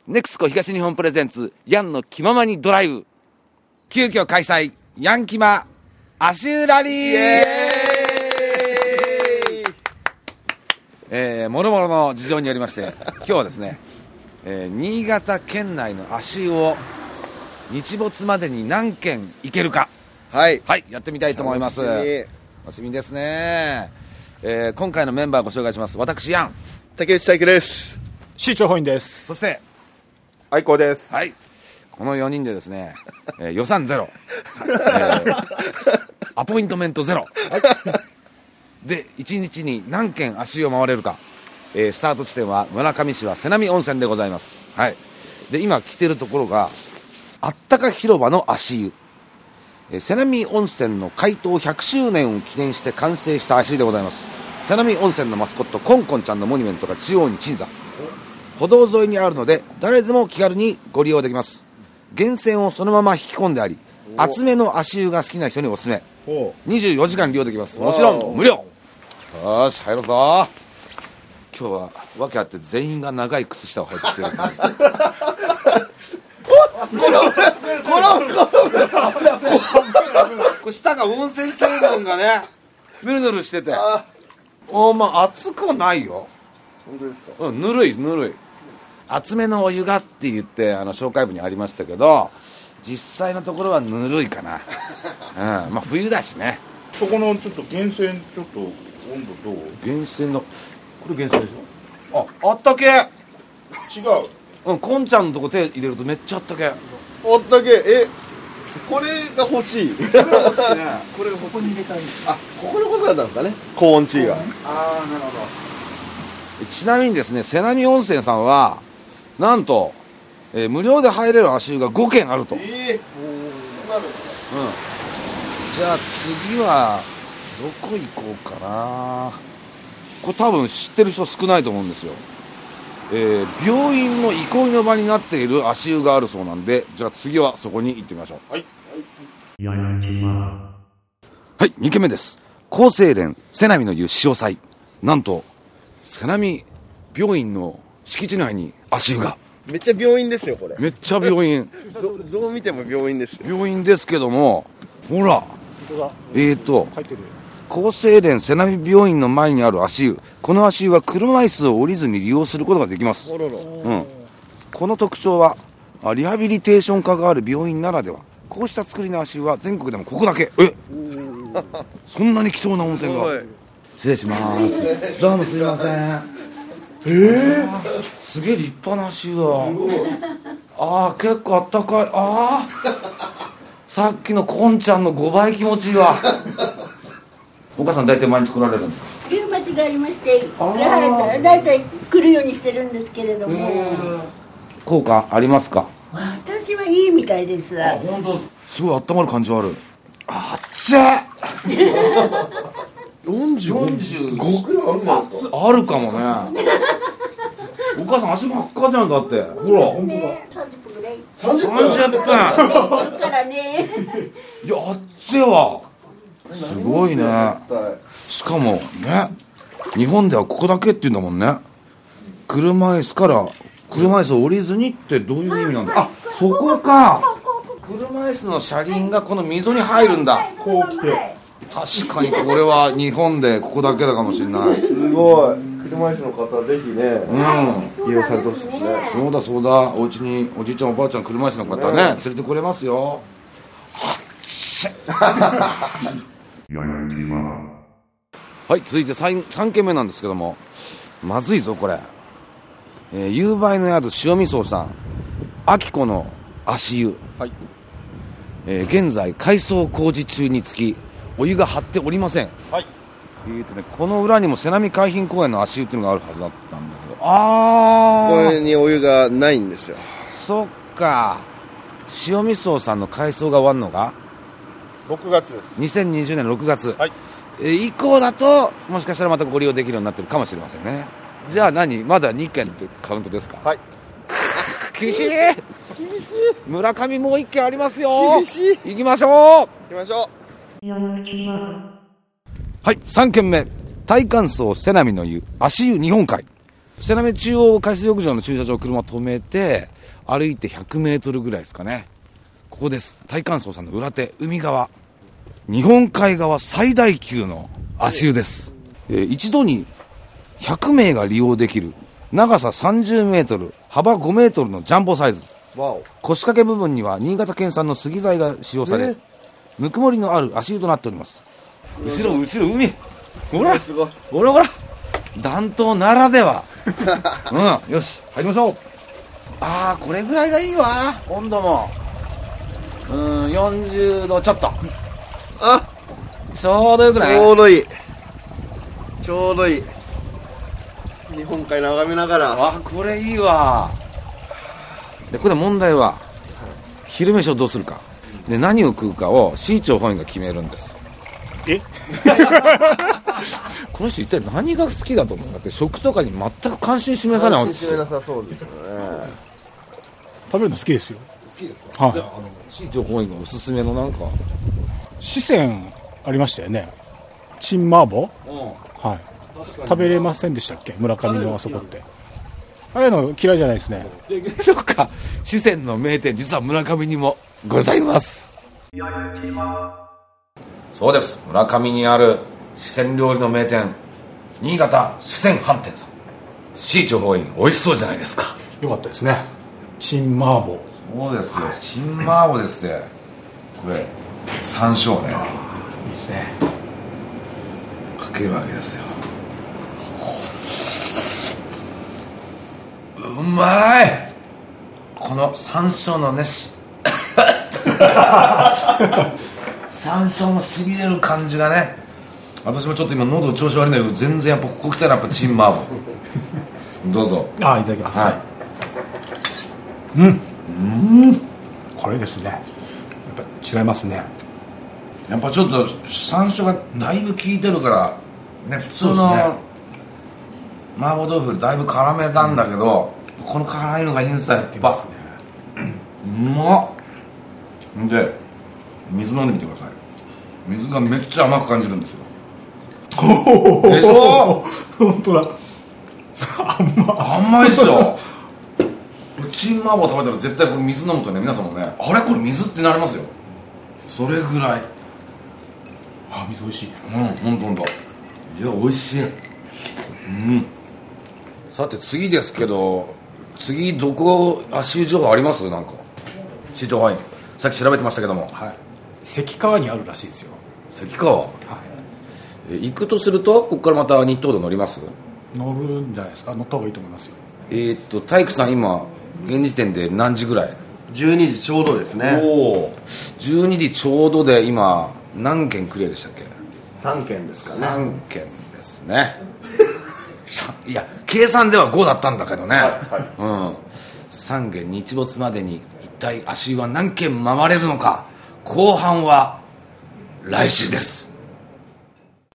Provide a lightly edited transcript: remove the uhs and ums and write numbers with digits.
ネクスコ東日本プレゼンツヤンの気ままにドライブ、急遽開催ヤンキマ足湯ラリー。もろもろの事情によりまして今日はですね、新潟県内の足湯を日没までに何軒行けるか、はい、やってみたいと思います。楽しみですね。今回のメンバーご紹介します。私ヤン、 竹内大輝です。 市長本院です。 そして愛子です。 はい、この4人でですね、予算ゼロ、アポイントメントゼロ、で1日に何軒足湯を回れるか、スタート地点は村上市は瀬波温泉でございます。はい、で今来てるところがあったか広場の足湯、瀬波温泉の開湯100周年を記念して完成した足湯でございます。瀬波温泉のマスコットコンコンちゃんのモニュメントが中央に鎮座、歩道沿いにあるので誰でも気軽にご利用できます。源泉をそのまま引き込んであり、厚めの足湯が好きな人におすすめ。24時間利用できます。もちろん無料。よし入ろうぞ。今日は訳あって全員が長い靴下を履いてきてるこれ下が温泉成分がねぬるぬるしてて、まあ熱くはないよ。 本当ですか？ ぬるい厚めのお湯がって言って紹介文にありましたけど、実際のところはぬるいかな、まあ冬だしね。 そこのちょっと源泉ちょっと温度どう？ 源泉のこれ源泉でしょ。あったけ。違う。こんちゃんのとこ手入れるとめっちゃあったけ。 あったけ。これが欲しい。これが欲しいね。これが欲しい。ここに入れたい。ここのことだったんですかね。高温地位が。なるほど。ちなみにですね、瀬波温泉さんはなんと、無料で入れる足湯が5軒あると。そうなんですか。じゃあ次はどこ行こうかな。これ多分知ってる人少ないと思うんですよ。病院の憩いの場になっている足湯があるそうなんで、じゃあ次はそこに行ってみましょう。はい、2軒目です。厚生連瀬波の湯潮祭。なんと瀬波病院の敷地内に足湯が。 めっちゃ病院ですよこれ。 めっちゃ病院どう見ても病院ですよ。 病院ですけども、ほら厚生連瀬波病院の前にある足湯。この足湯は車椅子を降りずに利用することができます。この特徴はリハビリテーション科がある病院ならでは。こうした作りの足湯は全国でもここだけ。そんなに貴重な温泉が。失礼します。どうもすいません。すげえ立派な足湯だ。結構あったかい。さっきのこんちゃんの5倍気持ちいいわ。お母さん大体毎日来られるんですか？ リウマチがありまして、これ晴れたら大体来るようにしてるんですけれども。 効果ありますか？ 私はいいみたいです。 本当すごい温まる感じはある。あっちゃ45くらいあるんじゃないですか？あるかもね。お母さん足真っ赤じゃん。だってほら、本当だ。30分ぐらい。30分だからね。いや、あっちはすごいね。しかもね、日本ではここだけっていうんだもんね。車椅子を降りずにってどういう意味なんだ。そこか。車椅子の車輪がこの溝に入るんだ。こう来て。確かにこれは日本でここだけだかもしれない。 すごい。車椅子の方ぜひね、利用されてほしいですね。 そうだ。お家におじいちゃんおばあちゃん車椅子の方ね、連れてこれますよ。はい、続いて 3軒目なんですけども、まずいぞこれ。夕映の宿塩味噌さん、秋子の足湯。現在改装工事中につきお湯が張っておりません。この裏にも瀬波海浜公園の足湯っていうのがあるはずだったんだけど、 これにお湯がないんですよ。 そっか。塩味噌さんの改装が終わるのが 6月です。 2020年6月、以降だともしかしたらまたご利用できるようになってるかもしれませんね。じゃあまだ2軒ってカウントですか？厳しい。村上もう1軒ありますよ。 厳しい。 行きましょう。はい、3軒目。大乾燥瀬波の湯足湯日本海。 瀬波中央海水浴場の駐車場車止めて歩いて100メートルぐらいですかね。ここです。大観荘さんの裏手、海側、日本海側最大級の足湯です。一度に100名が利用できる長さ30メートル幅5メートルのジャンボサイズ。腰掛け部分には新潟県産の杉材が使用され、ぬくもりのある足湯となっております。後ろ海、ほらほらほら、暖冬ならではうん、よし入りましょう。あー、これぐらいがいいわ。温度も40度ちょっと、 あ、 ちょうどよくない？ ちょうどいい、ちょうどいい。日本海眺めながら。 あ、これいいわ。でこれ問題は、昼飯をどうするかで、何を食うかを市長本人が決めるんです。この人一体何が好きだと思うんだって。食とかに全く関心示さないんですよ。 関心示なさそうですよね。 食べるの好きですよ。 好きですか？ はい。 市長本人がおすすめのなんか四川ありましたよね。チンマーボー、はい、食べれませんでしたっけ、村上のあそこって。あれの嫌いじゃないですね。 そっか、四川の名店実は村上にもございます。そうです、村上にある四川料理の名店、新潟四川飯店さん。市長本員美味しそうじゃないですか。 よかったですね。チンマーボー。 そうですよ、チンマーボですって。これ山椒ね、 いいですね。 かけるわけですよ。うまい。この山椒のね山椒のしびれる感じがね。私もちょっと今喉調子悪いんだけど、全然やっぱここ来たらやっぱチンマーボどうぞ。 あ、いただきます。 はい。 これですね。やっぱ違いますね。 やっぱちょっと山椒がだいぶ効いてるからね、普通の麻婆豆腐よりだいぶ辛めなんだけど、この辛いのがいいんですよ、やっぱ。うまっ。で水飲んでみてください。水がめっちゃ甘く感じるんですよ。でしょ。 本当だ。 甘いっしょ。チン麻婆食べたら絶対これ水飲むとね、皆さんもね、あれこれ水ってなりますよ。それぐらい。 あ、水美味しい。 ほんと。いや、美味しい。さて次ですけど、次どこ足湯情報あります？なんか市長、はい、さっき調べてましたけども、 はい、関川にあるらしいですよ。 関川、はい、行くとするとここからまた日東道乗ります？ 乗るんじゃないですか。乗った方がいいと思いますよ。 体育さん今現時点で何時ぐらい 12時ちょうどですね。 お12時ちょうどで今何件クリアでしたっけ ？3件ですかね。 3件ですねいや計算では5だったんだけどね、3件日没までに一体足湯は何件回れるのか、後半は来週です。